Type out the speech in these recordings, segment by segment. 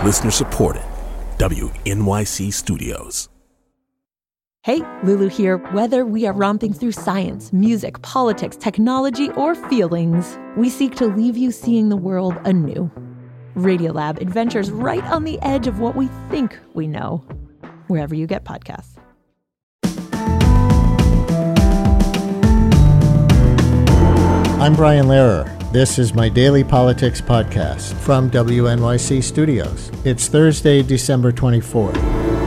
Listener supported. WNYC Studios. Hey, Lulu here. Whether we are romping through science, music, politics, technology, or feelings, we seek to leave you seeing the world anew. Radiolab adventures right on the edge of what we think we know. Wherever you get podcasts. I'm Brian Lehrer. This is my daily politics podcast from WNYC Studios. It's Thursday, December 24th.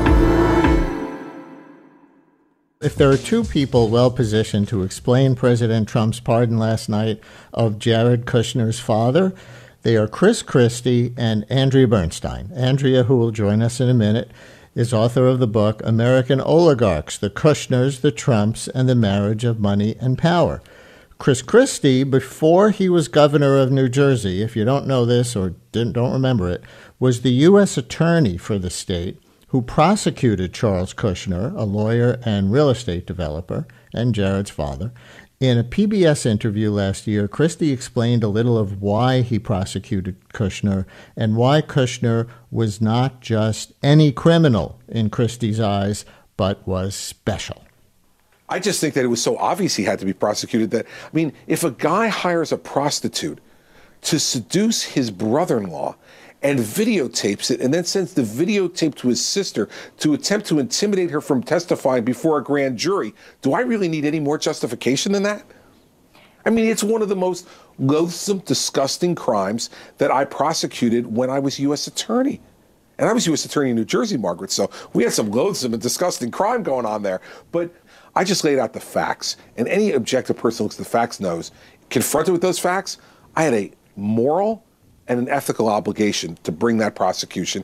If there are two people well positioned to explain President Trump's pardon last night of Jared Kushner's father, they are Chris Christie and Andrea Bernstein. Andrea, who will join us in a minute, is author of the book American Oligarchs, the Kushners, the Trumps, and the Marriage of Money and Power. Chris Christie, before he was governor of New Jersey, if you don't know this or don't remember it, was the U.S. attorney for the state who prosecuted Charles Kushner, a lawyer and real estate developer, and Jared's father. In a PBS interview last year, Christie explained a little of why he prosecuted Kushner and why Kushner was not just any criminal in Christie's eyes, but was special. I just think that it was so obvious he had to be prosecuted that, I mean, if a guy hires a prostitute to seduce his brother-in-law and videotapes it and then sends the videotape to his sister to attempt to intimidate her from testifying before a grand jury, do I really need any more justification than that? I mean, it's one of the most loathsome, disgusting crimes that I prosecuted when I was U.S. attorney. And I was U.S. attorney in New Jersey, Margaret, so we had some loathsome and disgusting crime going on there. But I just laid out the facts, and any objective person who looks at the facts knows, confronted with those facts, I had a moral and an ethical obligation to bring that prosecution.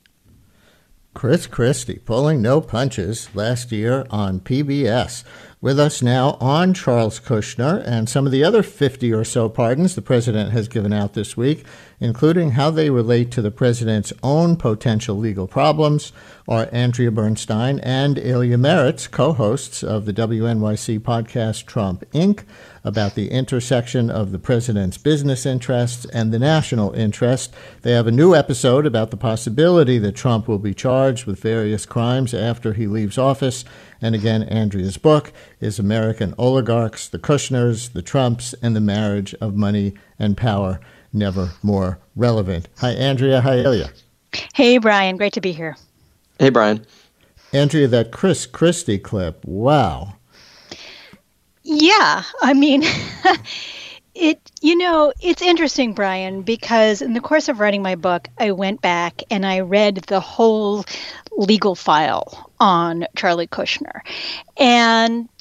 Chris Christie pulling no punches last year on PBS. With us now on Charles Kushner and some of the other 50 or so pardons the president has given out this week, including how they relate to the president's own potential legal problems, are Andrea Bernstein and Ilya Meritz, co-hosts of the WNYC podcast Trump Inc., about the intersection of the president's business interests and the national interest. They have a new episode about the possibility that Trump will be charged with various crimes after he leaves office. And again, Andrea's book is American Oligarchs, the Kushners, the Trumps, and the Marriage of Money and Power, Never More Relevant. Hi, Andrea. Hi, Ilya. Hey, Brian. Great to be here. Hey, Brian. Andrea, that Chris Christie clip, wow. Yeah, I mean, it's interesting, Brian, because in the course of writing my book, I went back and I read the whole legal file on Charlie Kushner. And,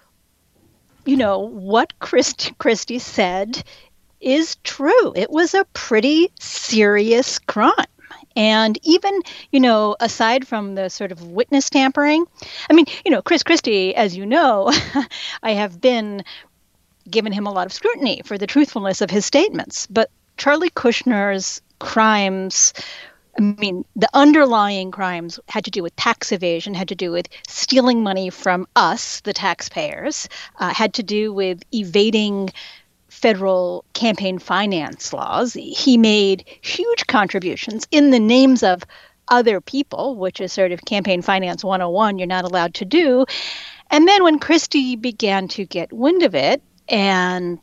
what Christie said is true. It was a pretty serious crime. And even, aside from the sort of witness tampering, I mean, Chris Christie, as you know, I have been given him a lot of scrutiny for the truthfulness of his statements. But Charlie Kushner's crimes, I mean, the underlying crimes had to do with tax evasion, had to do with stealing money from us, the taxpayers, had to do with evading federal campaign finance laws. He made huge contributions in the names of other people, which is sort of campaign finance 101 you're not allowed to do. And then when Christie began to get wind of it and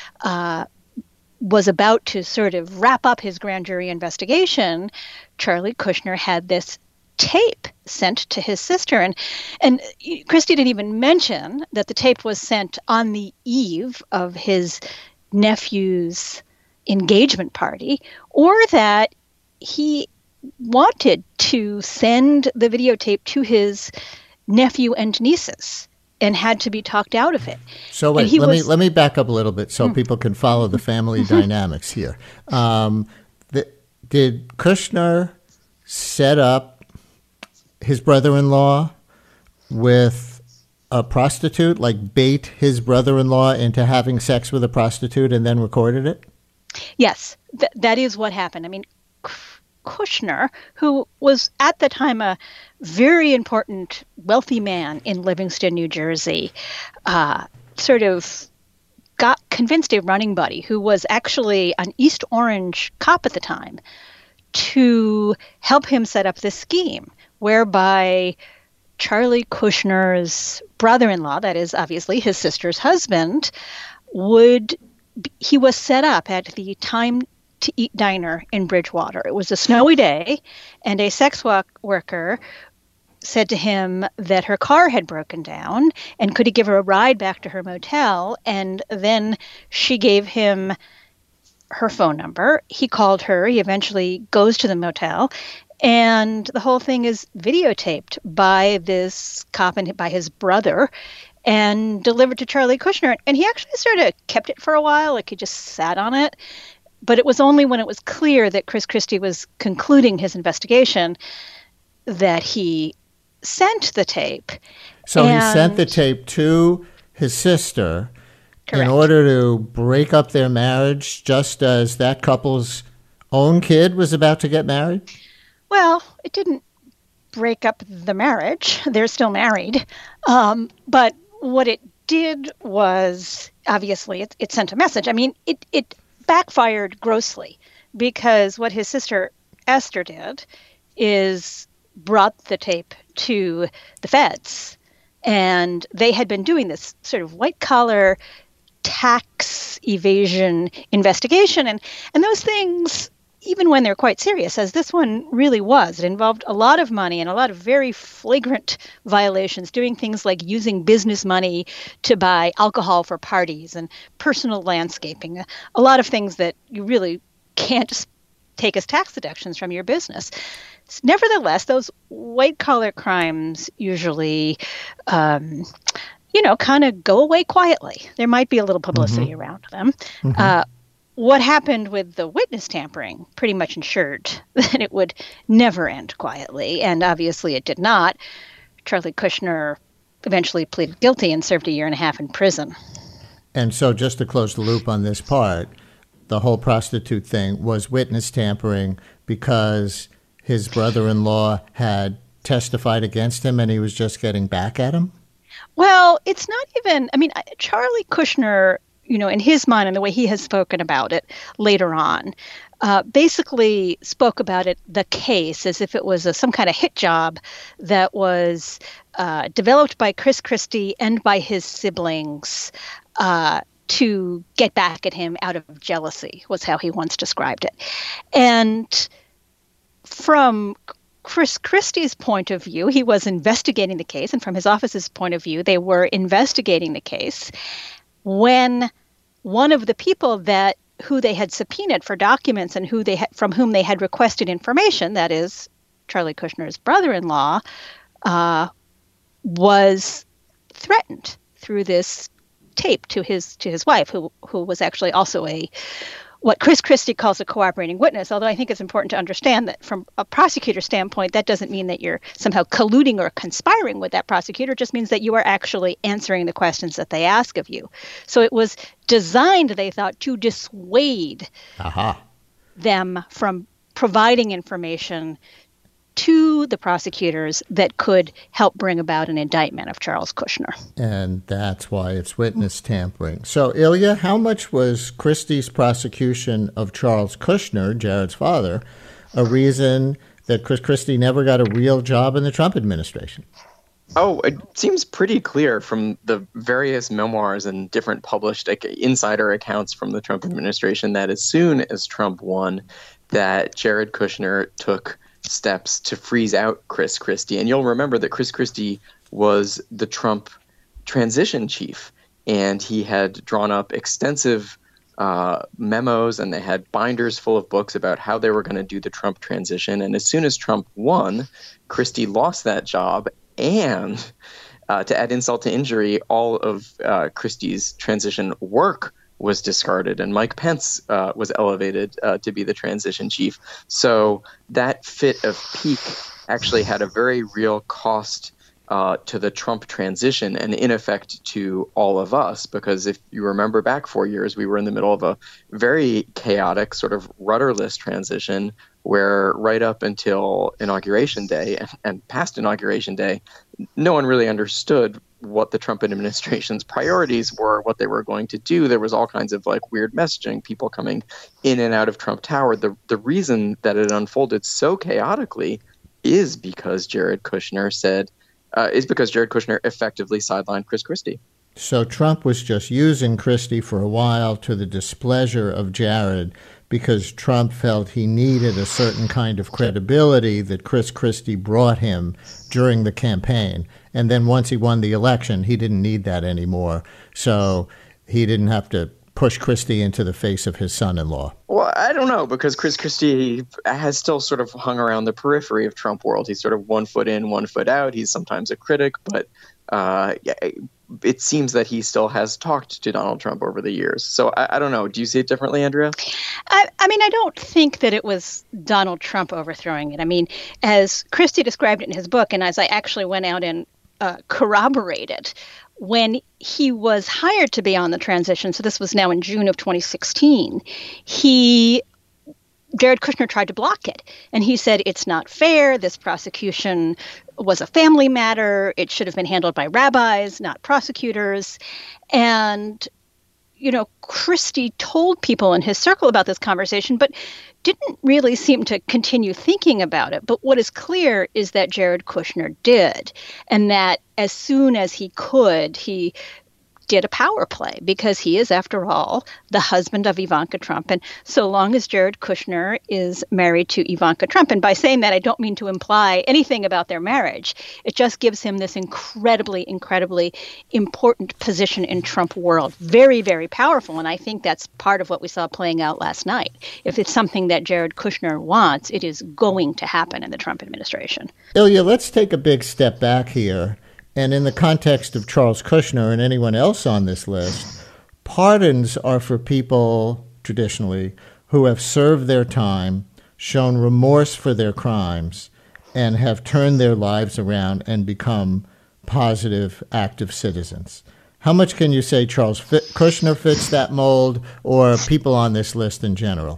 was about to sort of wrap up his grand jury investigation, Charlie Kushner had this tape sent to his sister. And Christie didn't even mention that the tape was sent on the eve of his nephew's engagement party, or that he wanted to send the videotape to his nephew and nieces and had to be talked out of it. So wait, let me back up a little bit so people can follow the family dynamics here. Did Kushner set up his brother-in-law with a prostitute, like bait his brother-in-law into having sex with a prostitute and then recorded it? Yes, that is what happened. I mean, Kushner, who was at the time a very important, wealthy man in Livingston, New Jersey, sort of convinced a running buddy who was actually an East Orange cop at the time to help him set up this scheme whereby Charlie Kushner's brother-in-law, that is obviously his sister's husband, he was set up at the Time to Eat diner in Bridgewater. It was a snowy day, and a sex worker said to him that her car had broken down and could he give her a ride back to her motel. And then she gave him her phone number. He called her. He eventually goes to the motel. And the whole thing is videotaped by this cop and by his brother and delivered to Charlie Kushner. And he actually sort of kept it for a while, like he just sat on it. But it was only when it was clear that Chris Christie was concluding his investigation that he sent the tape. So he sent the tape to his sister. Correct. In order to break up their marriage, just as that couple's own kid was about to get married? Well, it didn't break up the marriage. They're still married. But what it did was, obviously, it sent a message. I mean, it backfired grossly, because what his sister Esther did is brought the tape to the feds, and they had been doing this sort of white-collar tax evasion investigation, and those things, even when they're quite serious, as this one really was, it involved a lot of money and a lot of very flagrant violations, doing things like using business money to buy alcohol for parties and personal landscaping, a lot of things that you really can't just take as tax deductions from your business. Nevertheless, those white-collar crimes usually, kind of go away quietly. There might be a little publicity around them. What happened with the witness tampering pretty much ensured that it would never end quietly, and obviously it did not. Charlie Kushner eventually pleaded guilty and served 1.5 years in prison. And so just to close the loop on this part, the whole prostitute thing was witness tampering because his brother-in-law had testified against him and he was just getting back at him? Well, it's not even, Charlie Kushner, in his mind and the way he has spoken about it later on, basically spoke about the case, as if it was some kind of hit job that was developed by Chris Christie and by his siblings to get back at him out of jealousy, was how he once described it. And from Chris Christie's point of view, he was investigating the case, and from his office's point of view, they were investigating the case when one of the people who they had subpoenaed for documents and from whom they had requested information, that is Charlie Kushner's brother-in-law, was threatened through this tape to his wife, who was actually also what Chris Christie calls a cooperating witness, although I think it's important to understand that from a prosecutor's standpoint, that doesn't mean that you're somehow colluding or conspiring with that prosecutor. It just means that you are actually answering the questions that they ask of you. So it was designed, they thought, to dissuade them from providing information to the prosecutors that could help bring about an indictment of Charles Kushner. And that's why it's witness tampering. So, Ilya, how much was Christie's prosecution of Charles Kushner, Jared's father, a reason that Chris Christie never got a real job in the Trump administration? Oh, it seems pretty clear from the various memoirs and different published insider accounts from the Trump administration that as soon as Trump won, that Jared Kushner took steps to freeze out Chris Christie. And you'll remember that Chris Christie was the Trump transition chief, and he had drawn up extensive memos, and they had binders full of books about how they were going to do the Trump transition. And as soon as Trump won, Christie lost that job, and to add insult to injury, all of Christie's transition work was discarded, and Mike Pence was elevated to be the transition chief. So that fit of pique actually had a very real cost to the Trump transition, and in effect to all of us, because if you remember back 4 years, we were in the middle of a very chaotic, sort of rudderless transition where right up until Inauguration Day and past Inauguration Day, no one really understood what the Trump administration's priorities were, what they were going to do. There was all kinds of like weird messaging, people coming in and out of Trump Tower. The reason that it unfolded so chaotically is because Jared Kushner effectively sidelined Chris Christie. So Trump was just using Christie for a while to the displeasure of Jared, because Trump felt he needed a certain kind of credibility that Chris Christie brought him during the campaign. And then once he won the election, he didn't need that anymore. So he didn't have to push Christie into the face of his son-in-law. Well, I don't know, because Chris Christie has still sort of hung around the periphery of Trump world. He's sort of 1 foot in, 1 foot out. He's sometimes a critic, but it seems that he still has talked to Donald Trump over the years. So I don't know. Do you see it differently, Andrea? I mean, I don't think that it was Donald Trump overthrowing it. I mean, as Christie described it in his book, and as I actually went out and corroborated, when he was hired to be on the transition, so this was now in June of 2016, Jared Kushner tried to block it. And he said, it's not fair. This prosecution was a family matter. It should have been handled by rabbis, not prosecutors. And, Christie told people in his circle about this conversation, but didn't really seem to continue thinking about it. But what is clear is that Jared Kushner did, and that as soon as he could, he did a power play, because he is, after all, the husband of Ivanka Trump. And so long as Jared Kushner is married to Ivanka Trump, and by saying that, I don't mean to imply anything about their marriage. It just gives him this incredibly, incredibly important position in Trump world. Very, very powerful. And I think that's part of what we saw playing out last night. If it's something that Jared Kushner wants, it is going to happen in the Trump administration. Ilya, let's take a big step back here. And in the context of Charles Kushner and anyone else on this list, pardons are for people, traditionally, who have served their time, shown remorse for their crimes, and have turned their lives around and become positive, active citizens. How much can you say Charles Kushner fits that mold, or people on this list in general?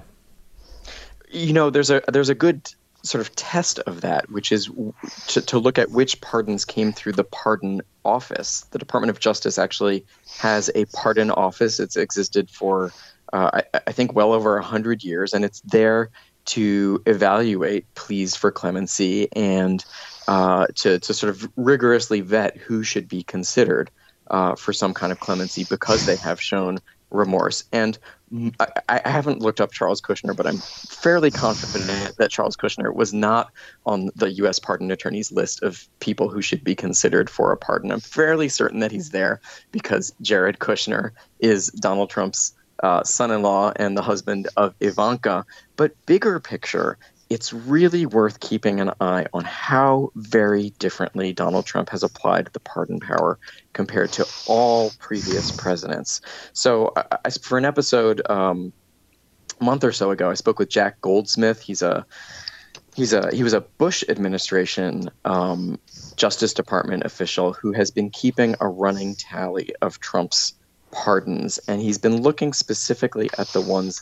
There's a good sort of test of that, which is to look at which pardons came through the pardon office. The Department of Justice actually has a pardon office. It's existed for, I think, well over 100 years, and it's there to evaluate pleas for clemency and to sort of rigorously vet who should be considered for some kind of clemency because they have shown remorse. And I haven't looked up Charles Kushner, but I'm fairly confident that Charles Kushner was not on the U.S. pardon attorney's list of people who should be considered for a pardon. I'm fairly certain that he's there because Jared Kushner is Donald Trump's son-in-law and the husband of Ivanka. But bigger picture, it's really worth keeping an eye on how very differently Donald Trump has applied the pardon power compared to all previous presidents. So for an episode a month or so ago, I spoke with Jack Goldsmith. He was a Bush administration Justice Department official who has been keeping a running tally of Trump's pardons, and he's been looking specifically at the ones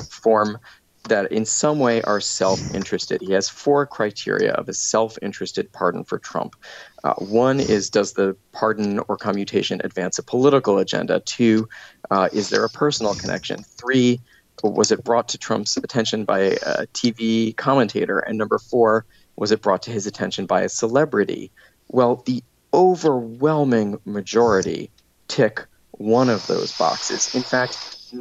that in some way are self-interested. He has 4 criteria of a self-interested pardon for Trump. One is, does the pardon or commutation advance a political agenda? 2, is there a personal connection? 3, was it brought to Trump's attention by a TV commentator? And number 4, was it brought to his attention by a celebrity? Well, the overwhelming majority tick one of those boxes. In fact,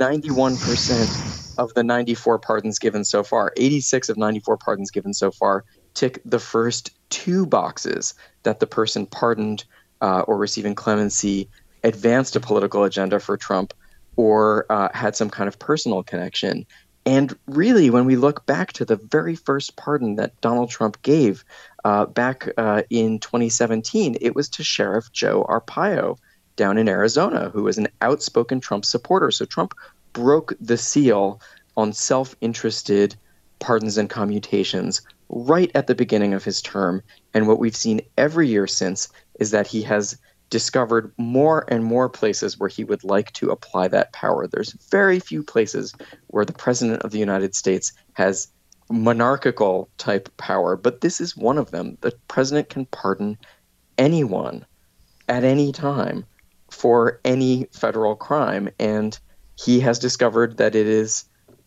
91% of the 94 pardons given so far, 86 of 94 pardons given so far, tick the first 2 boxes, that the person pardoned or receiving clemency advanced a political agenda for Trump or had some kind of personal connection. And really, when we look back to the very first pardon that Donald Trump gave back in 2017, it was to Sheriff Joe Arpaio down in Arizona, who was an outspoken Trump supporter. So Trump broke the seal on self-interested pardons and commutations right at the beginning of his term. And what we've seen every year since is that he has discovered more and more places where he would like to apply that power. There's very few places where the President of the United States has monarchical type power, but this is one of them. The president can pardon anyone at any time for any federal crime. And he has discovered that this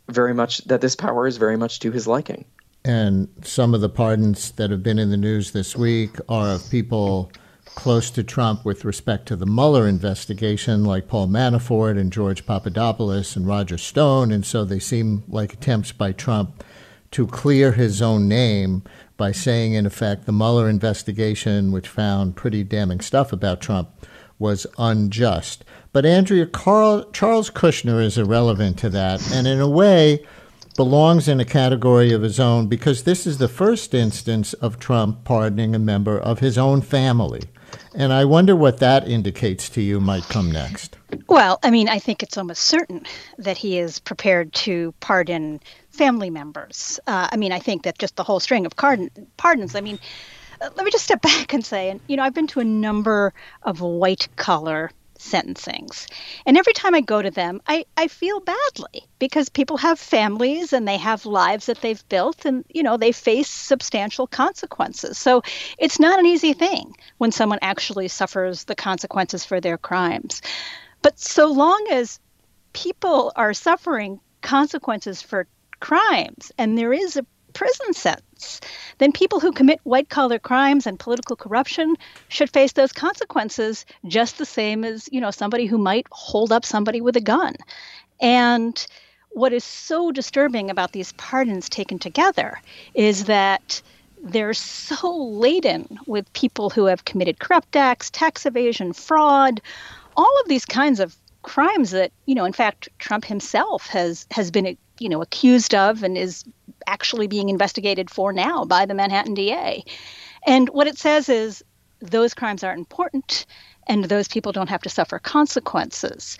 power is very much to his liking. And some of the pardons that have been in the news this week are of people close to Trump with respect to the Mueller investigation, like Paul Manafort and George Papadopoulos and Roger Stone. And so they seem like attempts by Trump to clear his own name by saying, in effect, the Mueller investigation, which found pretty damning stuff about Trump, was unjust. But Andrea, Charles Kushner is irrelevant to that, and in a way belongs in a category of his own, because this is the first instance of Trump pardoning a member of his own family. And I wonder what that indicates to you might come next. Well, I mean, I think it's almost certain that he is prepared to pardon family members. I think that just the whole string of pardons, let me just step back and say, and I've been to a number of white-collar sentencings. And every time I go to them, I feel badly because people have families and they have lives that they've built and, they face substantial consequences. So it's not an easy thing when someone actually suffers the consequences for their crimes. But so long as people are suffering consequences for crimes and there is a prison sentence, then people who commit white-collar crimes and political corruption should face those consequences just the same as, somebody who might hold up somebody with a gun. And what is so disturbing about these pardons taken together is that they're so laden with people who have committed corrupt acts, tax evasion, fraud, all of these kinds of crimes that, in fact, Trump himself has been, accused of and is actually being investigated for now by the Manhattan DA. And what it says is those crimes aren't important and those people don't have to suffer consequences.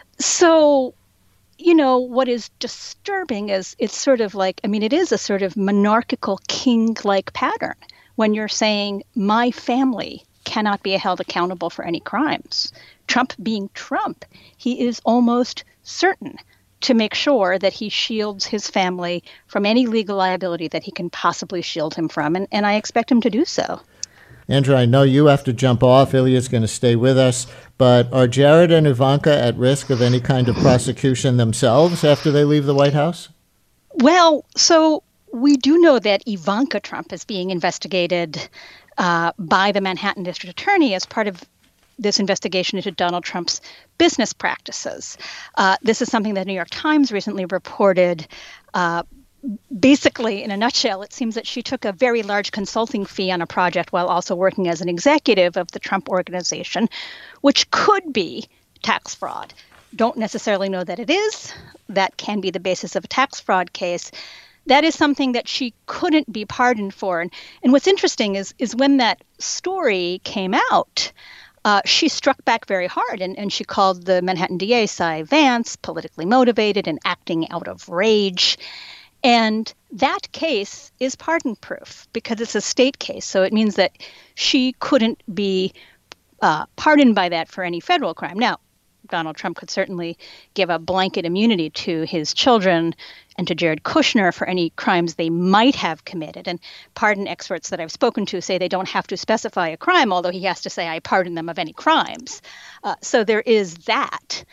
So, what is disturbing is it's sort of like, it is a sort of monarchical king-like pattern when you're saying my family cannot be held accountable for any crimes. Trump being Trump, he is almost certain to make sure that he shields his family from any legal liability that he can possibly shield him from, and I expect him to do so. Andrew, I know you have to jump off. Ilya's going to stay with us, but are Jared and Ivanka at risk of any kind of prosecution themselves after they leave the White House? Well, so we do know that Ivanka Trump is being investigated by the Manhattan District Attorney as part of this investigation into Donald Trump's business practices. This is something that the New York Times recently reported. Basically, in a nutshell, it seems that she took a very large consulting fee on a project while also working as an executive of the Trump Organization, which could be tax fraud. Don't necessarily know that it is. That can be the basis of a tax fraud case. That is something that she couldn't be pardoned for. And what's interesting is when that story came out, she struck back very hard, and she called the Manhattan DA, Cy Vance, politically motivated and acting out of rage. And that case is pardon-proof because it's a state case. So it means that she couldn't be pardoned by that for any federal crime. Now, Donald Trump could certainly give a blanket immunity to his children and to Jared Kushner for any crimes they might have committed. And pardon experts that I've spoken to say they don't have to specify a crime, although he has to say, I pardon them of any crimes. So there is that.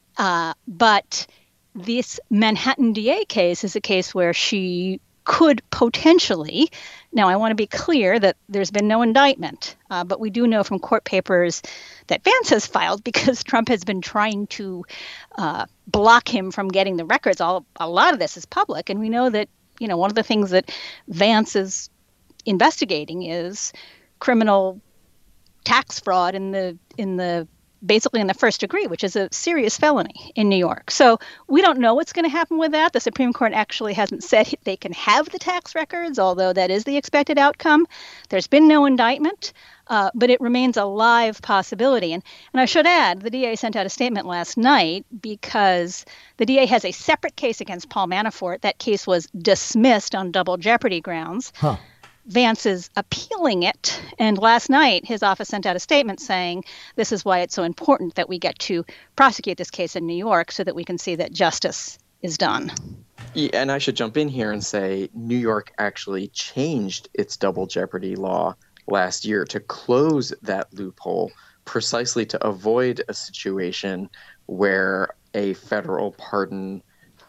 But this Manhattan DA case is a case where she could potentially, now I want to be clear that there's been no indictment, but we do know from court papers that Vance has filed because Trump has been trying to block him from getting the records. A lot of this is public, and we know that, one of the things that Vance is investigating is criminal tax fraud basically in the first degree, which is a serious felony in New York. So we don't know what's going to happen with that. The Supreme Court actually hasn't said they can have the tax records, although that is the expected outcome. There's been no indictment, but it remains a live possibility. And I should add, the DA sent out a statement last night because the DA has a separate case against Paul Manafort. That case was dismissed on double jeopardy grounds. Vance is appealing it. And last night, his office sent out a statement saying, this is why it's so important that we get to prosecute this case in New York so that we can see that justice is done. Yeah, and I should jump in here and say New York actually changed its double jeopardy law last year to close that loophole precisely to avoid a situation where a federal pardon,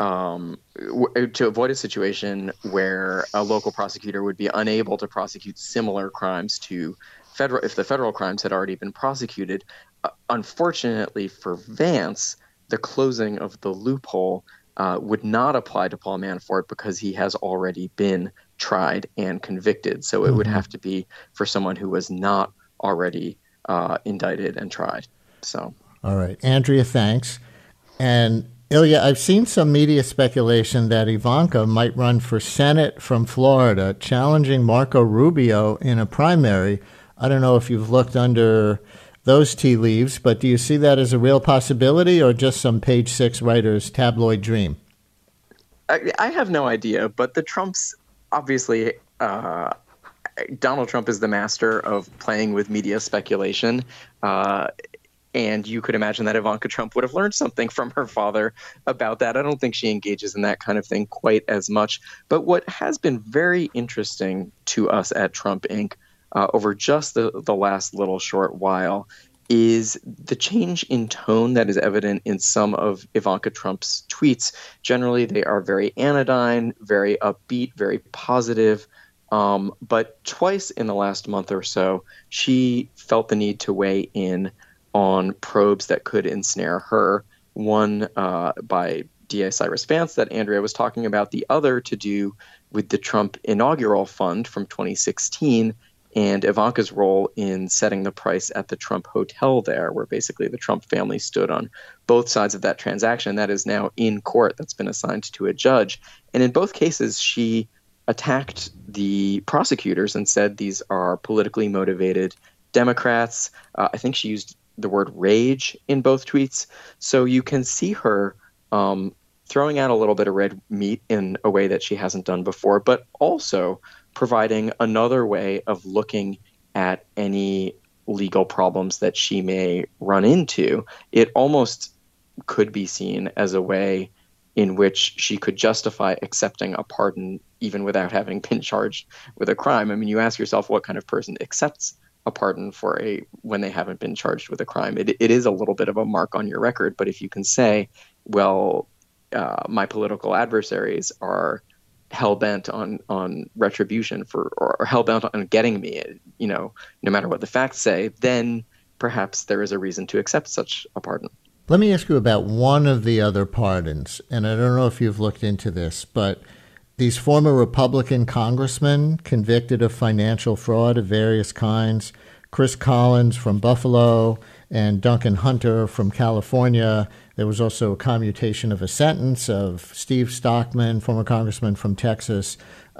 to avoid a situation where a local prosecutor would be unable to prosecute similar crimes to federal, if the federal crimes had already been prosecuted. Unfortunately for Vance, the closing of the loophole would not apply to Paul Manafort because he has already been tried and convicted. So it would have to be for someone who was not already indicted and tried. So, all right, Andrea, thanks. And Ilya, I've seen some media speculation that Ivanka might run for Senate from Florida, challenging Marco Rubio in a primary. I don't know if you've looked under those tea leaves, but do you see that as a real possibility or just some Page Six writer's tabloid dream? I have no idea, but the Trumps, obviously, Donald Trump is the master of playing with media speculation. And you could imagine that Ivanka Trump would have learned something from her father about that. I don't think she engages in that kind of thing quite as much. But what has been very interesting to us at Trump Inc. Over just the last little short while is the change in tone that is evident in some of Ivanka Trump's tweets. Generally, they are very anodyne, very upbeat, very positive. But twice in the last month or so, she felt the need to weigh in on probes that could ensnare her. One by DA Cyrus Vance that Andrea was talking about, the other to do with the Trump inaugural fund from 2016 and Ivanka's role in setting the price at the Trump Hotel there, where basically the Trump family stood on both sides of that transaction. That is now in court. That's been assigned to a judge. And in both cases, she attacked the prosecutors and said these are politically motivated Democrats. I think she used the word rage in both tweets. So you can see her throwing out a little bit of red meat in a way that she hasn't done before, but also providing another way of looking at any legal problems that she may run into. It almost could be seen as a way in which she could justify accepting a pardon even without having been charged with a crime. I mean, you ask yourself what kind of person accepts a pardon when they haven't been charged with a crime. It is a little bit of a mark on your record, but if you can say, well, my political adversaries are hell-bent on retribution or hell-bent on getting me, no matter what the facts say, then perhaps there is a reason to accept such a pardon. Let me ask you about one of the other pardons, and I don't know if you've looked into this, but these former Republican congressmen convicted of financial fraud of various kinds, Chris Collins from Buffalo and Duncan Hunter from California. There was also a commutation of a sentence of Steve Stockman, former congressman from Texas.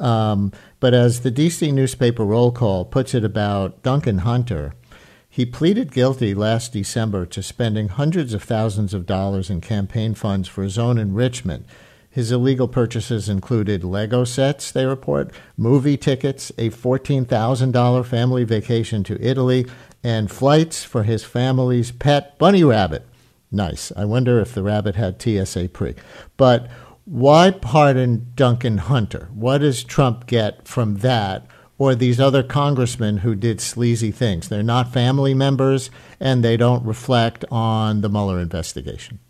But as the D.C. newspaper Roll Call puts it about Duncan Hunter, he pleaded guilty last December to spending hundreds of thousands of dollars in campaign funds for his own enrichment. His illegal purchases included Lego sets, they report, movie tickets, a $14,000 family vacation to Italy, and flights for his family's pet bunny rabbit. Nice. I wonder if the rabbit had TSA pre. But why pardon Duncan Hunter? What does Trump get from that or these other congressmen who did sleazy things? They're not family members, and they don't reflect on the Mueller investigation.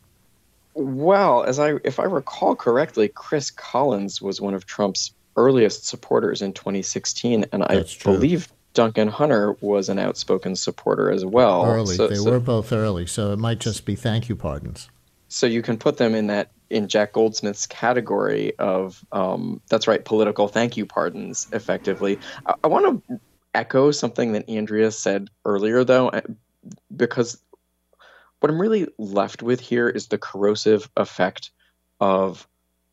Well, if I recall correctly, Chris Collins was one of Trump's earliest supporters in 2016, and I believe Duncan Hunter was an outspoken supporter as well. They were both early, so it might just be thank you pardons. So you can put them in Jack Goldsmith's category of that's right, political thank you pardons, effectively. I want to echo something that Andrea said earlier, though, because what I'm really left with here is the corrosive effect of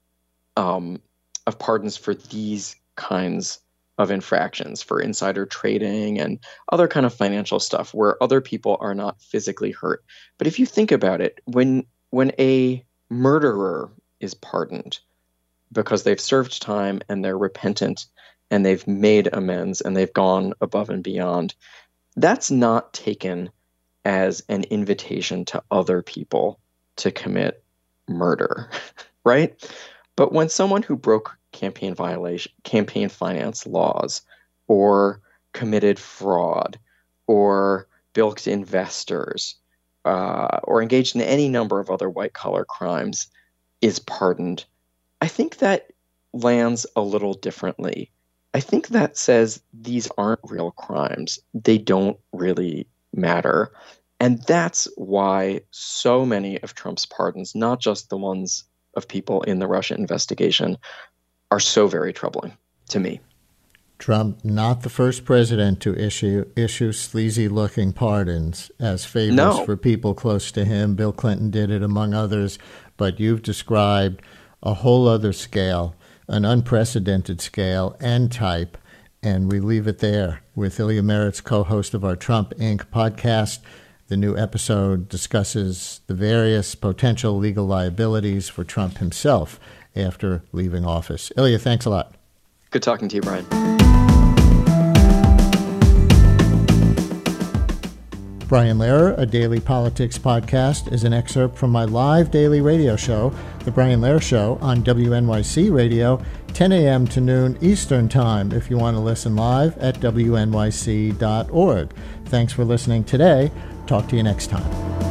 pardons for these kinds of infractions, for insider trading and other kind of financial stuff where other people are not physically hurt. But if you think about it, when a murderer is pardoned because they've served time and they're repentant and they've made amends and they've gone above and beyond, that's not taken as an invitation to other people to commit murder, right? But when someone who broke campaign finance laws or committed fraud or bilked investors, or engaged in any number of other white-collar crimes is pardoned, I think that lands a little differently. I think that says these aren't real crimes. They don't really matter. And that's why so many of Trump's pardons, not just the ones of people in the Russia investigation, are so very troubling to me. Trump, not the first president to issue sleazy-looking pardons as favors for people close to him. Bill Clinton did it, among others. But you've described a whole other scale, an unprecedented scale and type. And we leave it there with Ilya Meritz, co-host of our Trump Inc. podcast. The new episode discusses the various potential legal liabilities for Trump himself after leaving office. Ilya, thanks a lot. Good talking to you, Brian. Brian Lehrer, a daily politics podcast, is an excerpt from my live daily radio show, The Brian Lehrer Show, on WNYC Radio, 10 a.m. to noon Eastern Time, if you want to listen live at wnyc.org. Thanks for listening today. Talk to you next time.